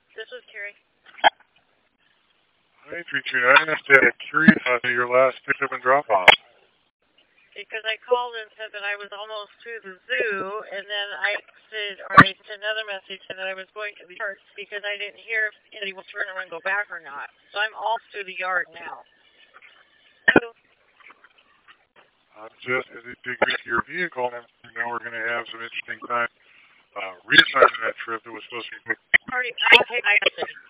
This is Carrie. Hi, Katrina. I'm just curious as to your last pickup and drop-off. Because I called and said that I was almost to the zoo, and then I sent another message that I was going to the yard because I didn't hear if anybody will turn around and go back or not. So I'm off to the yard now. Hello. I'm just as it digs into your vehicle, and now we're going to have some interesting time reassigning that trip that was supposed to be. I